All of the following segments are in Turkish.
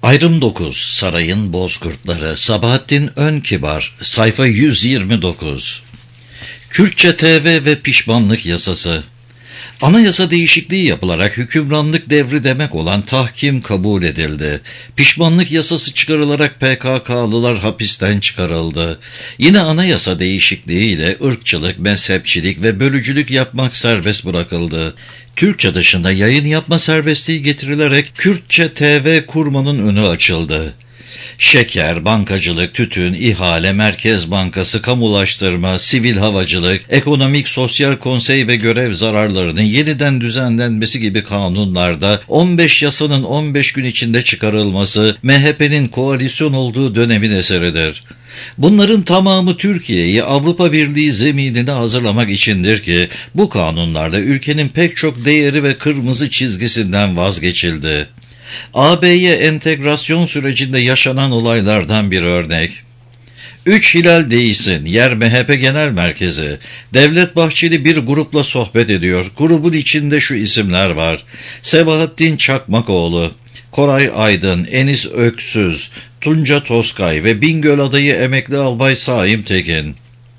Ayrım 9. Sarayın Bozkurtları. Sabahattin Önkibar. Sayfa 129. Kürtçe TV ve pişmanlık yasası. Anayasa değişikliği yapılarak hükümranlık devri demek olan tahkim kabul edildi. Pişmanlık yasası çıkarılarak PKK'lılar hapisten çıkarıldı. Yine anayasa değişikliğiyle ırkçılık, mezhepçilik ve bölücülük yapmak serbest bırakıldı. Türkçe dışında yayın yapma serbestliği getirilerek Kürtçe TV kurmanın önü açıldı. Şeker, bankacılık, tütün, ihale, Merkez Bankası, kamulaştırma, sivil havacılık, ekonomik sosyal konsey ve görev zararlarının yeniden düzenlenmesi gibi kanunlarda 15 yasanın 15 gün içinde çıkarılması MHP'nin koalisyon olduğu dönemin eseridir. Bunların tamamı Türkiye'yi Avrupa Birliği zeminine hazırlamak içindir ki bu kanunlarda ülkenin pek çok değeri ve kırmızı çizgisinden vazgeçildi. AB'ye entegrasyon sürecinde yaşanan olaylardan bir örnek. 3 Hilal değilsin, yer MHP Genel Merkezi. Devlet Bahçeli bir grupla sohbet ediyor. Grubun içinde şu isimler var: Sebahattin Çakmakoğlu, Koray Aydın, Enis Öksüz, Tunca Tozkay ve Bingöl adayı emekli albay Saim Tekin.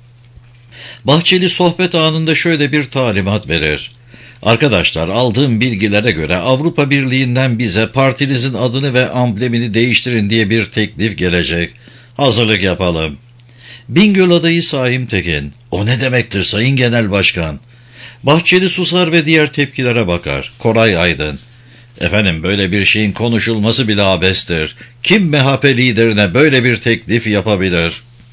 Bahçeli sohbet anında şöyle bir talimat verir: Arkadaşlar, aldığım bilgilere göre Avrupa Birliği'nden bize partinizin adını ve amblemini değiştirin diye bir teklif gelecek. Hazırlık yapalım. Bingöl adayı Saim Tekin: O ne demektir Sayın Genel Başkan? Bahçeli susar ve diğer tepkilere bakar. Koray Aydın: Efendim, böyle bir şeyin konuşulması bile abestir. Kim MHP liderine böyle bir teklif yapabilir?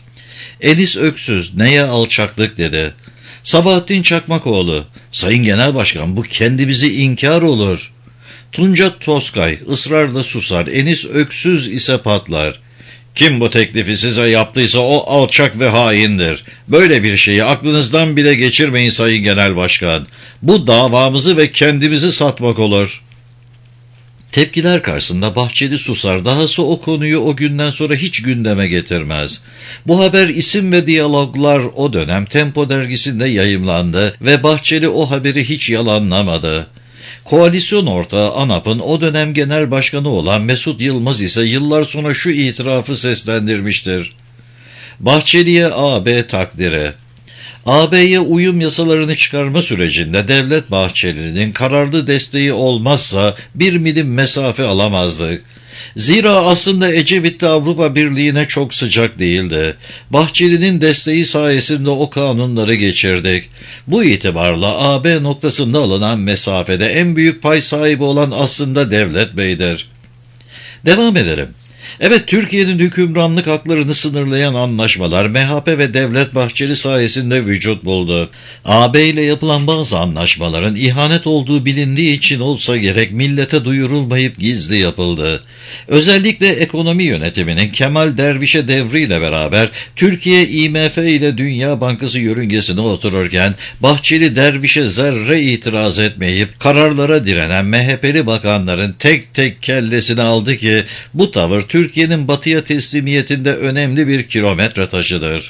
Enis Öksüz: Neye alçaklık dedi. Sabahattin Çakmakoğlu: Sayın Genel Başkan, bu kendimizi inkar olur. Tunca Tozkay ısrarla susar. Enis Öksüz ise patlar. Kim bu teklifi size yaptıysa o alçak ve haindir. Böyle bir şeyi aklınızdan bile geçirmeyin Sayın Genel Başkan. Bu davamızı ve kendimizi satmak olur. Tepkiler karşısında Bahçeli susar, dahası o konuyu o günden sonra hiç gündeme getirmez. Bu haber İsim ve Diyaloglar o dönem Tempo dergisinde yayımlandı ve Bahçeli o haberi hiç yalanlamadı. Koalisyon ortağı ANAP'ın o dönem genel başkanı olan Mesut Yılmaz ise yıllar sonra şu itirafı seslendirmiştir: Bahçeli'ye AB takdiri. AB'ye uyum yasalarını çıkarma sürecinde Devlet Bahçeli'nin kararlı desteği olmazsa bir milim mesafe alamazdık. Zira aslında Ecevit de Avrupa Birliği'ne çok sıcak değildi. Bahçeli'nin desteği sayesinde o kanunları geçirdik. Bu itibarla AB noktasında alınan mesafede en büyük pay sahibi olan aslında Devlet Bey'dir. Devam edelim. Evet, Türkiye'nin hükümranlık haklarını sınırlayan anlaşmalar MHP ve Devlet Bahçeli sayesinde vücut buldu. AB ile yapılan bazı anlaşmaların ihanet olduğu bilindiği için olsa gerek millete duyurulmayıp gizli yapıldı. Özellikle ekonomi yönetiminin Kemal Derviş'e devriyle beraber Türkiye IMF ile Dünya Bankası yörüngesine otururken Bahçeli Derviş'e zerre itiraz etmeyip kararlara direnen MHP'li bakanların tek tek kellesini aldı ki bu tavır Türkiye'nin batıya teslimiyetinde önemli bir kilometre taşıdır.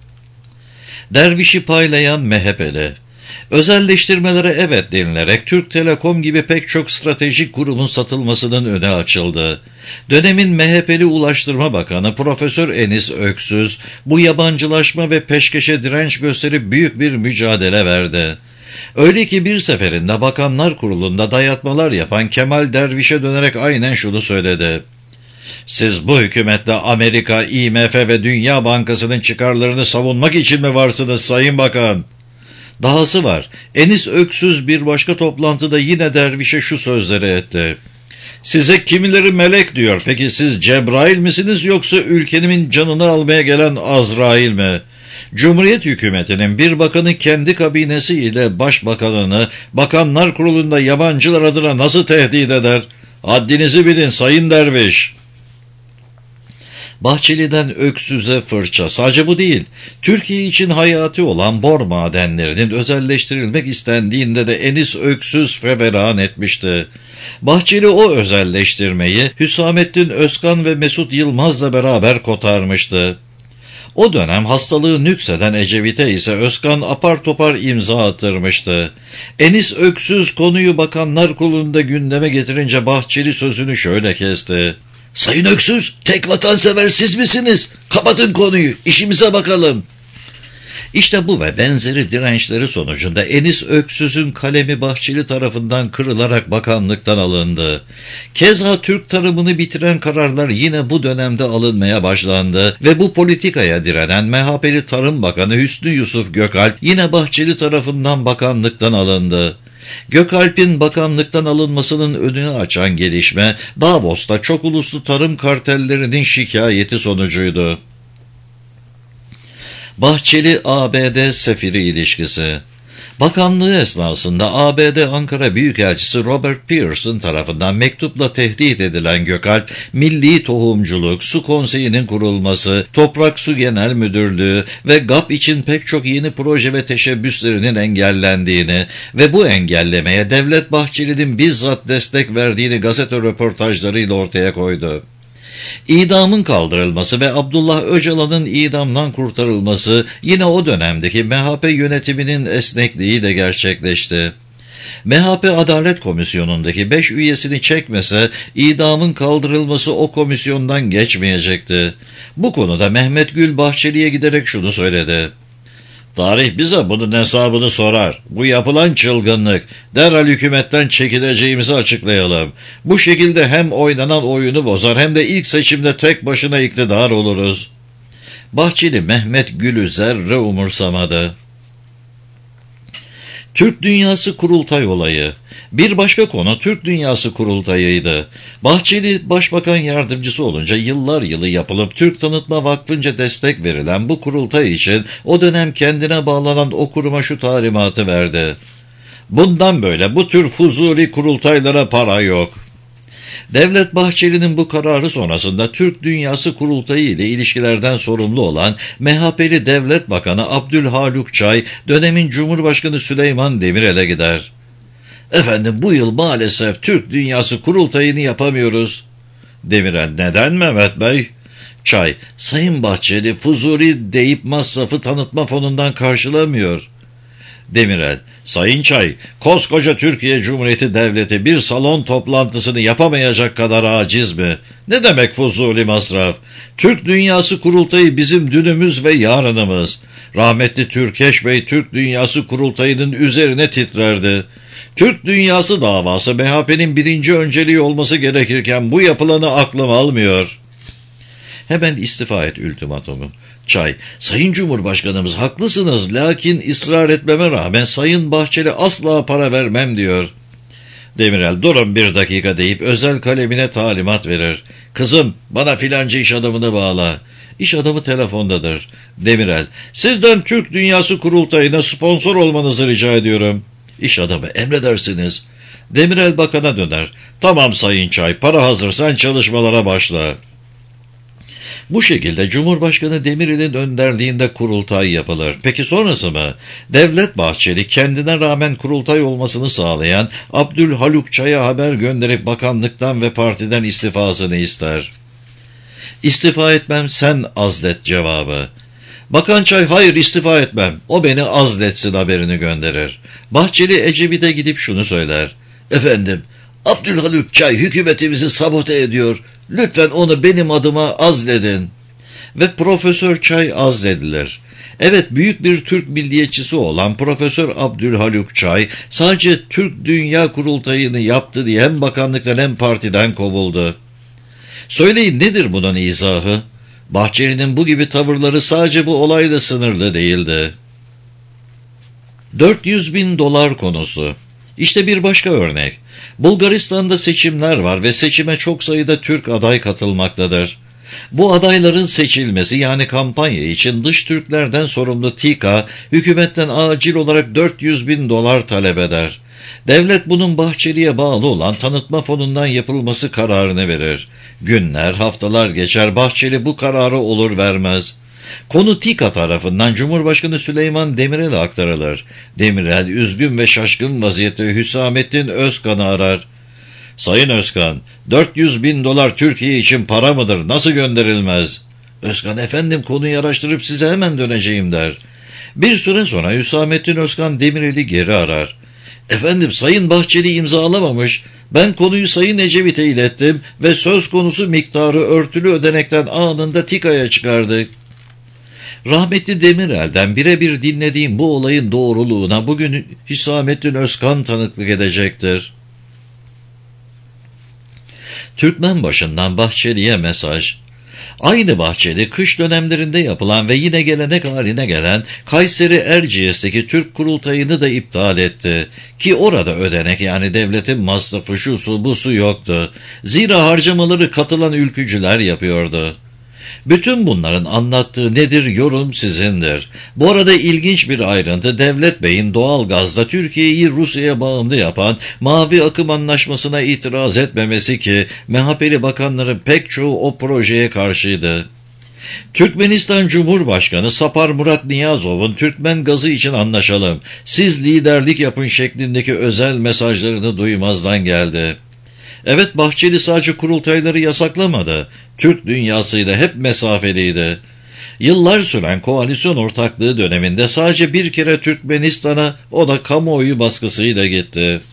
Derviş'i paylayan MHP'li. Özelleştirmelere evet denilerek Türk Telekom gibi pek çok stratejik kurumun satılmasının önü açıldı. Dönemin MHP'li Ulaştırma Bakanı Profesör Enis Öksüz bu yabancılaşma ve peşkeşe direnç gösterip büyük bir mücadele verdi. Öyle ki bir seferinde Bakanlar Kurulu'nda dayatmalar yapan Kemal Derviş'e dönerek aynen şunu söyledi: Siz bu hükümette Amerika, IMF ve Dünya Bankası'nın çıkarlarını savunmak için mi varsınız Sayın Bakan? Dahası var. Enis Öksüz bir başka toplantıda yine Derviş'e şu sözleri etti: Size kimileri melek diyor. Peki siz Cebrail misiniz yoksa ülkenin canını almaya gelen Azrail mi? Cumhuriyet hükümetinin bir bakanı kendi kabinesi ile başbakanını Bakanlar Kurulu'nda yabancılar adına nasıl tehdit eder? Haddinizi bilin Sayın Derviş. Bahçeli'den Öksüz'e fırça. Sadece bu değil. Türkiye için hayati olan bor madenlerinin özelleştirilmek istendiğinde de Enis Öksüz feveran etmişti. Bahçeli o özelleştirmeyi Hüsamettin Özkan ve Mesut Yılmaz'la beraber kotarmıştı. O dönem hastalığı nükseden Ecevit'e ise Özkan apar topar imza attırmıştı. Enis Öksüz konuyu Bakanlar Kurulu'nda gündeme getirince Bahçeli sözünü şöyle kesti: Sayın Öksüz, tek vatansever siz misiniz? Kapatın konuyu, işimize bakalım. İşte bu ve benzeri dirençleri sonucunda Enis Öksüz'ün kalemi Bahçeli tarafından kırılarak bakanlıktan alındı. Keza Türk tarımını bitiren kararlar yine bu dönemde alınmaya başlandı ve bu politikaya direnen MHP'li Tarım Bakanı Hüsnü Yusuf Gökalp yine Bahçeli tarafından bakanlıktan alındı. Gökalp'in bakanlıktan alınmasının önünü açan gelişme Davos'ta çok uluslu tarım kartellerinin şikayeti sonucuydu. Bahçeli-ABD sefiri ilişkisi. Bakanlığı esnasında ABD Ankara Büyükelçisi Robert Pearson tarafından mektupla tehdit edilen Gökalp, Milli Tohumculuk, Su Konseyi'nin kurulması, Toprak Su Genel Müdürlüğü ve GAP için pek çok yeni proje ve teşebbüslerinin engellendiğini ve bu engellemeye Devlet Bahçeli'nin bizzat destek verdiğini gazete röportajlarıyla ortaya koydu. İdamın kaldırılması ve Abdullah Öcalan'ın idamdan kurtarılması yine o dönemdeki MHP yönetiminin esnekliği de gerçekleşti. MHP Adalet Komisyonu'ndaki 5 üyesini çekmese idamın kaldırılması o komisyondan geçmeyecekti. Bu konuda Mehmet Gül Bahçeli'ye giderek şunu söyledi. Tarih bize bunun hesabını sorar. Bu yapılan çılgınlık. Derhal hükümetten çekileceğimizi açıklayalım. Bu şekilde hem oynanan oyunu bozar hem de ilk seçimde tek başına iktidar oluruz. Bahçeli Mehmet Gül'ü zerre umursamadı. Türk Dünyası Kurultay olayı. Bir başka konu Türk Dünyası Kurultayı'ydı. Bahçeli Başbakan Yardımcısı olunca yıllar yılı yapılıp Türk Tanıtma Vakfı'nca destek verilen bu kurultay için o dönem kendine bağlanan o kuruma şu talimatı verdi. Bundan böyle bu tür fuzuli kurultaylara para yok. Devlet Bahçeli'nin bu kararı sonrasında Türk Dünyası Kurultayı ile ilişkilerden sorumlu olan MHP'li Devlet Bakanı Abdülhaluk Çay, dönemin Cumhurbaşkanı Süleyman Demirel'e gider. Efendim bu yıl maalesef Türk Dünyası Kurultayı'nı yapamıyoruz. Demirel, neden Mehmet Bey? Çay, Sayın Bahçeli fuzuli deyip masrafı tanıtma fonundan karşılamıyor. Demirel, Sayın Çay, koskoca Türkiye Cumhuriyeti Devleti bir salon toplantısını yapamayacak kadar aciz mi? Ne demek fuzuli masraf? Türk Dünyası Kurultayı bizim dünümüz ve yarınımız. Rahmetli Türkeş Bey Türk Dünyası Kurultayı'nın üzerine titrerdi. Türk Dünyası davası MHP'nin birinci önceliği olması gerekirken bu yapılanı aklım almıyor. Hemen istifa et ultimatomu. Çay, Sayın Cumhurbaşkanımız haklısınız lakin ısrar etmeme rağmen Sayın Bahçeli asla para vermem diyor. Demirel, durun bir dakika deyip özel kalemine talimat verir. Kızım bana filanca iş adamını bağla. İş adamı telefondadır. Demirel, sizden Türk Dünyası Kurultayı'na sponsor olmanızı rica ediyorum. İş adamı, emredersiniz. Demirel bakana döner. Tamam Sayın Çay, para hazır, sen çalışmalara başla. Bu şekilde Cumhurbaşkanı Demirel'in önderliğinde kurultay yapılır. Peki sonrası mı? Devlet Bahçeli kendine rağmen kurultay olmasını sağlayan Abdülhaluk Çay'a haber gönderip bakanlıktan ve partiden istifasını ister. İstifa etmem, sen azlet cevabı. Bakan Çay, hayır istifa etmem, o beni azletsin haberini gönderir. Bahçeli Ecevit'e gidip şunu söyler. Efendim, Abdülhaluk Çay hükümetimizi sabote ediyor. Lütfen onu benim adıma azledin. Ve Profesör Çay azledilir. Evet, büyük bir Türk milliyetçisi olan Profesör Abdülhaluk Çay sadece Türk Dünya Kurultayı'nı yaptı diye hem bakanlıktan hem partiden kovuldu. Söyleyin, nedir bunun izahı? Bahçeli'nin bu gibi tavırları sadece bu olayla sınırlı değildi. 400.000 dolar konusu. İşte bir başka örnek. Bulgaristan'da seçimler var ve seçime çok sayıda Türk aday katılmaktadır. Bu adayların seçilmesi yani kampanya için dış Türklerden sorumlu TİKA, hükümetten acil olarak 400.000 dolar talep eder. Devlet bunun Bahçeli'ye bağlı olan tanıtma fonundan yapılması kararını verir. Günler, haftalar geçer, Bahçeli bu kararı olur vermez. Konu TİKA tarafından Cumhurbaşkanı Süleyman Demirel'e aktarılır. Demirel üzgün ve şaşkın vaziyette Hüsamettin Özkan'ı arar. Sayın Özkan, 400.000 dolar Türkiye için para mıdır? Nasıl gönderilmez? Özkan, efendim konuyu araştırıp size hemen döneceğim der. Bir süre sonra Hüsamettin Özkan Demirel'i geri arar. Efendim Sayın Bahçeli imzalamamış, Ben konuyu Sayın Ecevit'e ilettim ve söz konusu miktarı örtülü ödenekten anında TİKA'ya çıkardık. Rahmetli Demirel'den birebir dinlediğim bu olayın doğruluğuna bugün Hüsamettin Özkan tanıklık edecektir. Türkmenbaşı'ndan Bahçeli'ye mesaj. Aynı Bahçeli, kış dönemlerinde yapılan ve yine gelenek haline gelen Kayseri Erciyes'teki Türk Kurultayı'nı da iptal etti. Ki orada ödenek, yani devletin masrafı, şusu busu yoktu. Zira harcamaları katılan ülkücüler yapıyordu. Bütün bunların anlattığı nedir, yorum sizindir. Bu arada ilginç bir ayrıntı, Devlet Bey'in doğalgazda Türkiye'yi Rusya'ya bağımlı yapan Mavi Akım Anlaşması'na itiraz etmemesi ki MHP'li bakanların pek çoğu o projeye karşıydı. Türkmenistan Cumhurbaşkanı Sapar Murat Niyazov'un Türkmen gazı için anlaşalım, siz liderlik yapın şeklindeki özel mesajlarını duymazdan geldi. Evet, Bahçeli sadece kurultayları yasaklamadı. Türk dünyasıyla hep mesafeliydi. Yıllar süren koalisyon ortaklığı döneminde sadece bir kere Türkmenistan'a, o da kamuoyu baskısıyla gitti.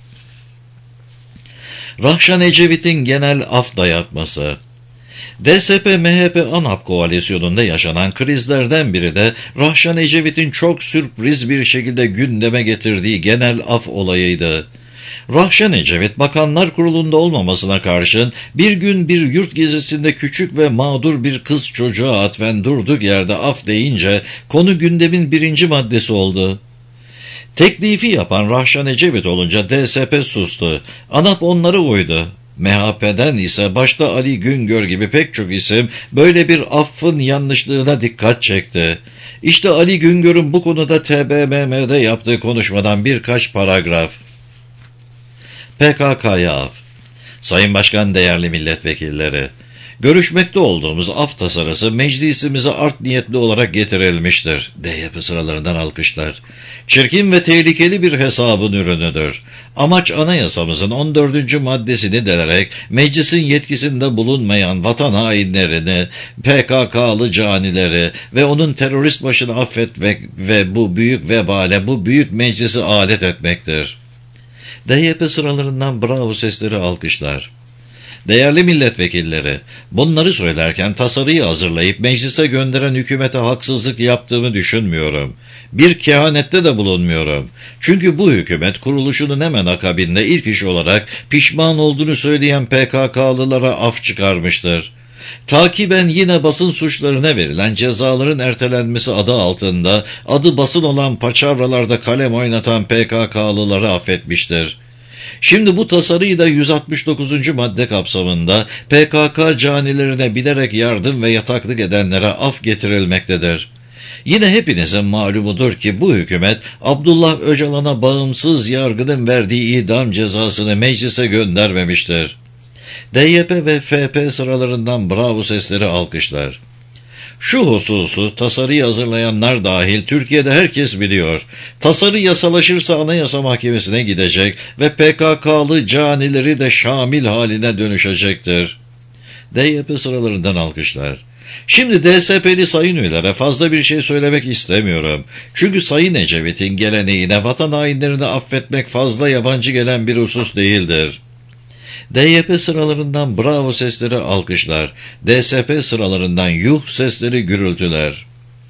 Rahşan Ecevit'in genel af dayatması. DSP-MHP-ANAP koalisyonunda yaşanan krizlerden biri de Rahşan Ecevit'in çok sürpriz bir şekilde gündeme getirdiği genel af olayıydı. Rahşan Ecevit, Bakanlar Kurulu'nda olmamasına karşın bir gün bir yurt gezisinde küçük ve mağdur bir kız çocuğa atfen durduk yerde af deyince konu gündemin birinci maddesi oldu. Teklifi yapan Rahşan Ecevit olunca DSP sustu. ANAP onları uydu. MHP'den ise başta Ali Güngör gibi pek çok isim böyle bir affın yanlışlığına dikkat çekti. İşte Ali Güngör'ün bu konuda TBMM'de yaptığı konuşmadan birkaç paragraf. PKK'ya af. Sayın Başkan, değerli milletvekilleri, görüşmekte olduğumuz af tasarısı meclisimize art niyetli olarak getirilmiştir. DYP sıralarından alkışlar. Çirkin ve tehlikeli bir hesabın ürünüdür. Amaç, anayasamızın 14. maddesini delerek meclisin yetkisinde bulunmayan vatan hainlerini, PKK'lı canileri ve onun terörist başını affetmek ve bu büyük vebale, bu büyük meclisi alet etmektir. DYP sıralarından bravo sesleri, alkışlar. Değerli milletvekilleri, bunları söylerken tasarıyı hazırlayıp meclise gönderen hükümete haksızlık yaptığımı düşünmüyorum. Bir kehanette de bulunmuyorum. Çünkü bu hükümet kuruluşunun hemen akabinde ilk iş olarak pişman olduğunu söyleyen PKK'lılara af çıkarmıştır. Takiben yine basın suçlarına verilen cezaların ertelenmesi adı altında adı basın olan paçavralarda kalem oynatan PKK'lıları affetmiştir. Şimdi bu tasarıyı da 169. madde kapsamında PKK canilerine bilerek yardım ve yataklık edenlere af getirilmektedir. Yine hepinizin malumudur ki bu hükümet Abdullah Öcalan'a bağımsız yargının verdiği idam cezasını meclise göndermemiştir. DYP ve FP sıralarından bravo sesleri, alkışlar. Şu hususu tasarıyı hazırlayanlar dahil Türkiye'de herkes biliyor. Tasarı yasalaşırsa Anayasa Mahkemesi'ne gidecek ve PKK'lı canileri de şamil haline dönüşecektir. DYP sıralarından alkışlar. Şimdi DSP'li sayın üyelere fazla bir şey söylemek istemiyorum. Çünkü Sayın Ecevit'in geleneğine vatan hainlerini affetmek fazla yabancı gelen bir husus değildir. DYP sıralarından bravo sesleri, alkışlar. DSP sıralarından yuh sesleri, gürültüler.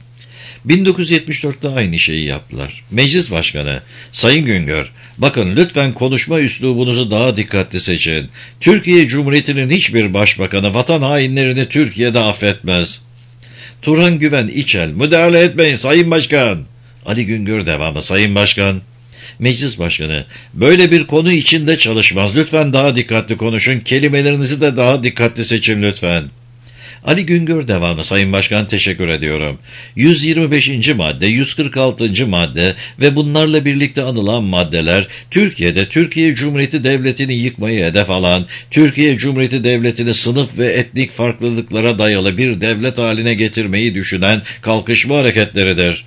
1974'te aynı şeyi yaptılar. Meclis Başkanı Sayın Güngör, bakın lütfen konuşma üslubunuzu daha dikkatli seçin. Türkiye Cumhuriyeti'nin hiçbir başbakanı vatan hainlerini Türkiye'de affetmez. Turhan Güven İçel, müdahale etmeyin Sayın Başkan. Ali Güngör devamı, Sayın Başkan. Meclis Başkanı, böyle bir konu içinde çalışmaz. Lütfen daha dikkatli konuşun. Kelimelerinizi de daha dikkatli seçin lütfen. Ali Güngör devamı, Sayın Başkan, teşekkür ediyorum. 125. madde, 146. madde ve bunlarla birlikte anılan maddeler, Türkiye'de Türkiye Cumhuriyeti Devleti'ni yıkmayı hedef alan, Türkiye Cumhuriyeti Devleti'ni sınıf ve etnik farklılıklara dayalı bir devlet haline getirmeyi düşünen kalkışma hareketleridir.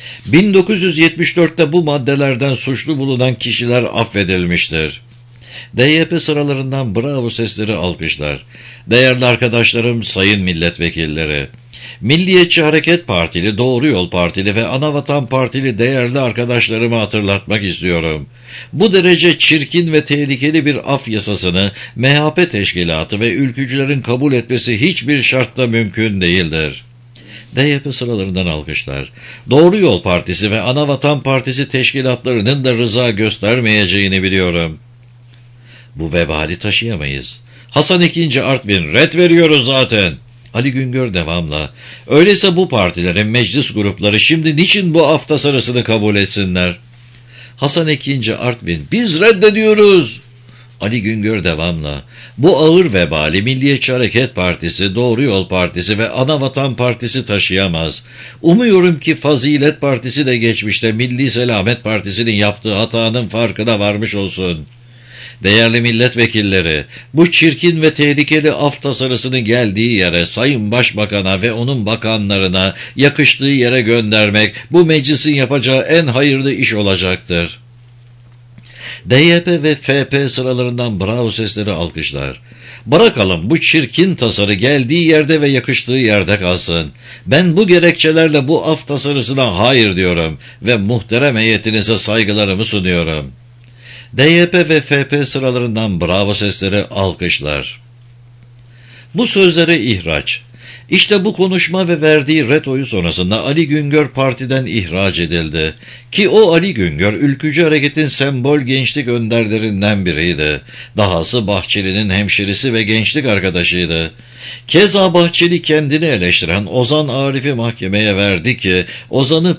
1974'te bu maddelerden suçlu bulunan kişiler affedilmiştir. DYP sıralarından bravo sesleri, alkışlar. Değerli arkadaşlarım, sayın milletvekilleri, Milliyetçi Hareket Partili, Doğru Yol Partili ve Anavatan Partili değerli arkadaşlarımı hatırlatmak istiyorum. Bu derece çirkin ve tehlikeli bir af yasasını MHP teşkilatı ve ülkücülerin kabul etmesi hiçbir şartta mümkün değildir. DYP sıralarından alkışlar. Doğru Yol Partisi ve Anavatan Partisi teşkilatlarının da rıza göstermeyeceğini biliyorum. Bu vebali taşıyamayız. Hasan II. Artvin, ret veriyoruz zaten. Ali Güngör devamla. Öyleyse bu partilerin meclis grupları şimdi niçin bu af tasarısını kabul etsinler? Hasan II. Artvin, biz reddediyoruz. Ali Güngör devamla. Bu ağır vebali Milliyetçi Hareket Partisi, Doğru Yol Partisi ve Anavatan Partisi taşıyamaz. Umuyorum ki Fazilet Partisi de geçmişte Milli Selamet Partisi'nin yaptığı hatanın farkına varmış olsun. Değerli milletvekilleri, bu çirkin ve tehlikeli af tasarısının geldiği yere Sayın Başbakan'a ve onun bakanlarına yakıştığı yere göndermek bu meclisin yapacağı en hayırlı iş olacaktır. DYP ve FP sıralarından bravo sesleri alkışlar. Bırakalım bu çirkin tasarı geldiği yerde ve yakıştığı yerde kalsın. Ben bu gerekçelerle bu af tasarısına hayır diyorum ve muhterem heyetinize saygılarımı sunuyorum. DYP ve FP sıralarından bravo sesleri alkışlar. Bu sözlere ihraç. İşte bu konuşma ve verdiği ret oyu sonrasında Ali Güngör partiden ihraç edildi. Ki o Ali Güngör, ülkücü hareketin sembol gençlik önderlerinden biriydi. Dahası Bahçeli'nin hemşerisi ve gençlik arkadaşıydı. Keza Bahçeli kendini eleştiren Ozan Arif'i mahkemeye verdi ki, Ozan'ı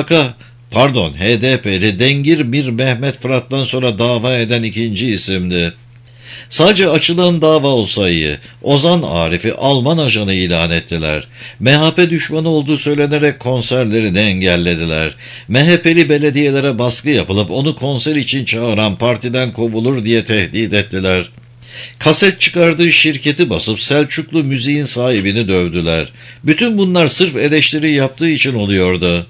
HDP'li Dengir bir Mehmet Fırat'tan sonra dava eden ikinci isimdi. Sadece açılan dava olsa iyi. Ozan Arif'i Alman ajanı ilan ettiler. MHP düşmanı olduğu söylenerek konserlerini engellediler. MHP'li belediyelere baskı yapılıp onu konser için çağıran partiden kovulur diye tehdit ettiler. Kaset çıkardığı şirketi basıp Selçuklu müziğin sahibini dövdüler. Bütün bunlar sırf eleştiri yaptığı için oluyordu.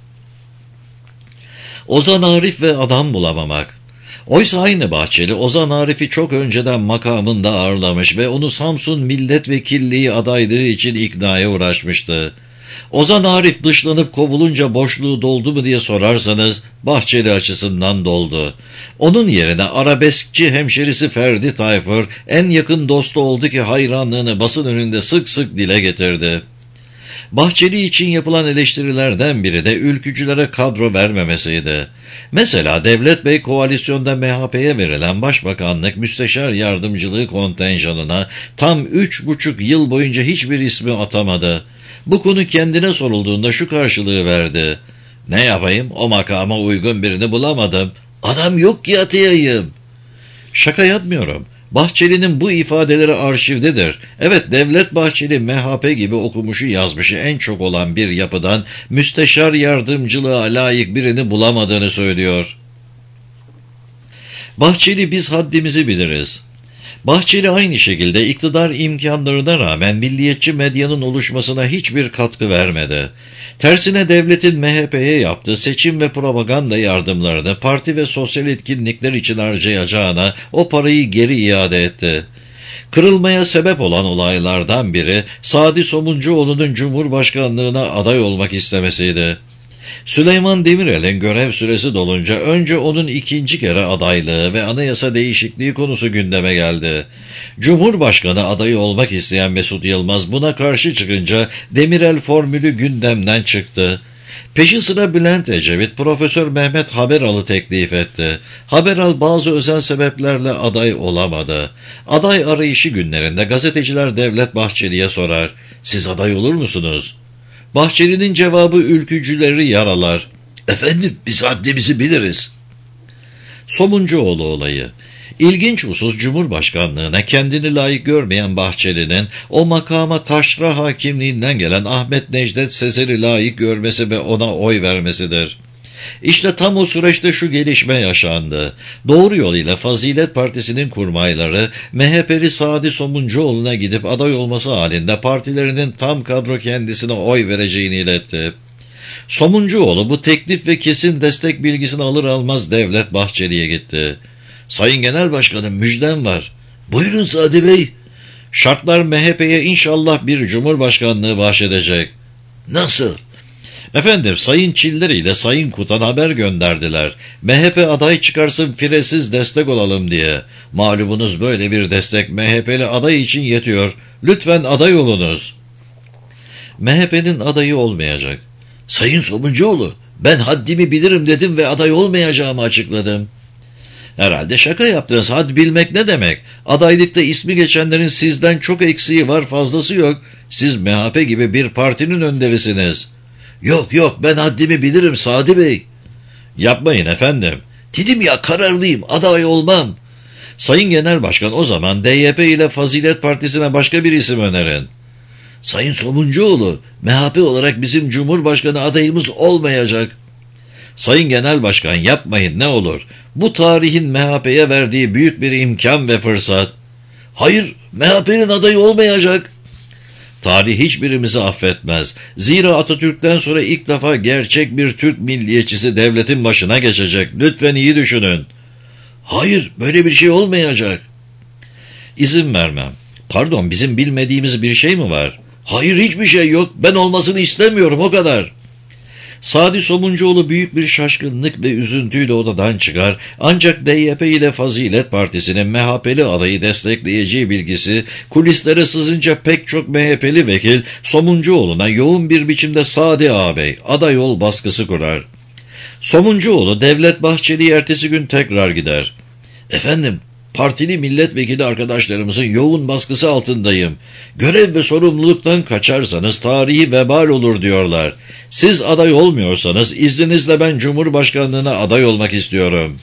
Ozan Arif ve adam bulamamak. Oysa aynı Bahçeli Ozan Arif'i çok önceden makamında ağırlamış ve onu Samsun milletvekilliği adaylığı için iknaya uğraşmıştı. Ozan Arif dışlanıp kovulunca boşluğu doldu mu diye sorarsanız Bahçeli açısından doldu. Onun yerine arabeskçi hemşerisi Ferdi Tayfur en yakın dostu oldu ki hayranlığını basın önünde sık sık dile getirdi. Bahçeli için yapılan eleştirilerden biri de ülkücülere kadro vermemesiydi. Mesela Devlet Bey koalisyonda MHP'ye verilen başbakanlık müsteşar yardımcılığı kontenjanına tam 3,5 yıl boyunca hiçbir ismi atamadı. Bu konu kendine sorulduğunda şu karşılığı verdi. Ne yapayım, o makama uygun birini bulamadım. Adam yok ki atayayım. Şaka yapmıyorum. Bahçeli'nin bu ifadeleri arşivdedir. Evet, Devlet Bahçeli MHP gibi okumuşu yazmışı en çok olan bir yapıdan müsteşar yardımcılığa layık birini bulamadığını söylüyor. Bahçeli biz haddimizi biliriz. Bahçeli aynı şekilde iktidar imkanlarına rağmen milliyetçi medyanın oluşmasına hiçbir katkı vermedi. Tersine devletin MHP'ye yaptığı seçim ve propaganda yardımlarını parti ve sosyal etkinlikler için harcayacağına o parayı geri iade etti. Kırılmaya sebep olan olaylardan biri Sadi Somuncuoğlu'nun Cumhurbaşkanlığına aday olmak istemesiydi. Süleyman Demirel'in görev süresi dolunca önce onun ikinci kere adaylığı ve anayasa değişikliği konusu gündeme geldi. Cumhurbaşkanı adayı olmak isteyen Mesut Yılmaz buna karşı çıkınca Demirel formülü gündemden çıktı. Peşi sıra Bülent Ecevit, Profesör Mehmet Haberal'ı teklif etti. Haberal bazı özel sebeplerle aday olamadı. Aday arayışı günlerinde gazeteciler Devlet Bahçeli'ye sorar, "Siz aday olur musunuz?" Bahçeli'nin cevabı ülkücüleri yaralar. "Efendim, biz haddimizi biliriz." Somuncuoğlu olayı. İlginç husus Cumhurbaşkanlığına kendini layık görmeyen Bahçeli'nin o makama taşra hakimliğinden gelen Ahmet Necdet Sezer'i layık görmesi ve ona oy vermesidir. İşte tam o süreçte şu gelişme yaşandı. Doğru Yol ile Fazilet Partisi'nin kurmayları MHP'li Sadi Somuncuoğlu'na gidip aday olması halinde partilerinin tam kadro kendisine oy vereceğini iletti. Somuncuoğlu bu teklif ve kesin destek bilgisini alır almaz Devlet Bahçeli'ye gitti. "Sayın Genel Başkanım, müjdem var." "Buyurun Sadi Bey." "Şartlar MHP'ye inşallah bir cumhurbaşkanlığı bahşedecek." Nasıl? Efendim, Sayın Çilleri ile Sayın Kutan haber gönderdiler. MHP aday çıkarsın, firesiz destek olalım diye. Malumunuz böyle bir destek MHP'li aday için yetiyor. Lütfen aday olunuz. MHP'nin adayı olmayacak. Sayın Somuncuoğlu, ben haddimi bilirim dedim ve aday olmayacağımı açıkladım. Herhalde şaka yaptınız. Had bilmek ne demek? Adaylıkta ismi geçenlerin sizden çok eksiği var, fazlası yok. Siz MHP gibi bir partinin önderisiniz. Yok, ben haddimi bilirim Sadi Bey. Yapmayın efendim. Dedim ya, kararlıyım, aday olmam. Sayın Genel Başkan, o zaman DYP ile Fazilet Partisi'ne başka bir isim önerin. Sayın Somuncuoğlu, MHP olarak bizim Cumhurbaşkanı adayımız olmayacak. Sayın Genel Başkan, yapmayın ne olur. Bu tarihin MHP'ye verdiği büyük bir imkan ve fırsat. Hayır, MHP'nin adayı olmayacak. Tarih hiçbirimizi affetmez. Zira Atatürk'ten sonra ilk defa gerçek bir Türk milliyetçisi devletin başına geçecek. Lütfen iyi düşünün. Hayır, böyle bir şey olmayacak. İzin vermem. Pardon, bizim bilmediğimiz bir şey mi var? Hayır, hiçbir şey yok. Ben olmasını istemiyorum, o kadar. Sadi Somuncuoğlu büyük bir şaşkınlık ve üzüntüyle odadan çıkar, ancak DYP ile Fazilet Partisi'nin MHP'li adayı destekleyeceği bilgisi kulislere sızınca pek çok MHP'li vekil Somuncuoğlu'na yoğun bir biçimde Sadi ağabey aday ol baskısı kurar. Somuncuoğlu Devlet Bahçeli'ye ertesi gün tekrar gider. Efendim, partili milletvekili arkadaşlarımızın yoğun baskısı altındayım. Görev ve sorumluluktan kaçarsanız tarihi vebal olur diyorlar. Siz aday olmuyorsanız izninizle ben Cumhurbaşkanlığına aday olmak istiyorum.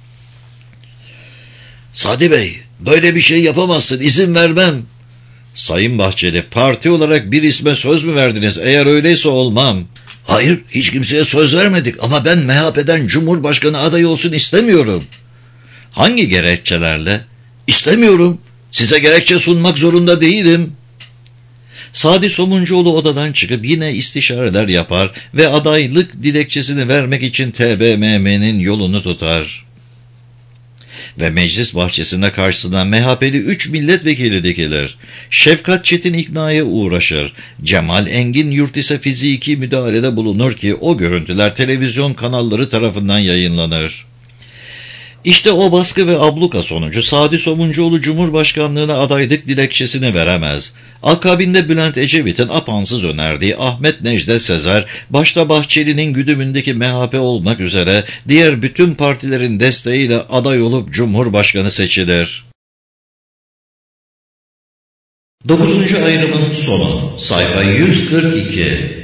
Sadi Bey, böyle bir şey yapamazsın, izin vermem. Sayın Bahçeli, parti olarak bir isme söz mü verdiniz? Eğer öyleyse olmam. Hayır, hiç kimseye söz vermedik ama ben MHP'den Cumhurbaşkanı adayı olsun istemiyorum. Hangi gerekçelerle? İstemiyorum. Size gerekçe sunmak zorunda değilim. Sadi Somuncuoğlu odadan çıkıp yine istişareler yapar ve adaylık dilekçesini vermek için TBMM'nin yolunu tutar. Ve meclis bahçesinde karşısına MHP'li 3 milletvekili dikilir. Şefkat Çetin iknaya uğraşır. Cemal Engin Yurt ise fiziki müdahalede bulunur ki o görüntüler televizyon kanalları tarafından yayınlanır. İşte o baskı ve abluka sonucu Sadi Somuncuoğlu Cumhurbaşkanlığına adaylık dilekçesini veremez. Akabinde Bülent Ecevit'in apansız önerdiği Ahmet Necdet Sezer, başta Bahçeli'nin güdümündeki MHP olmak üzere diğer bütün partilerin desteğiyle aday olup Cumhurbaşkanı seçilir. 9. ayrımın sonu, sayfa 142.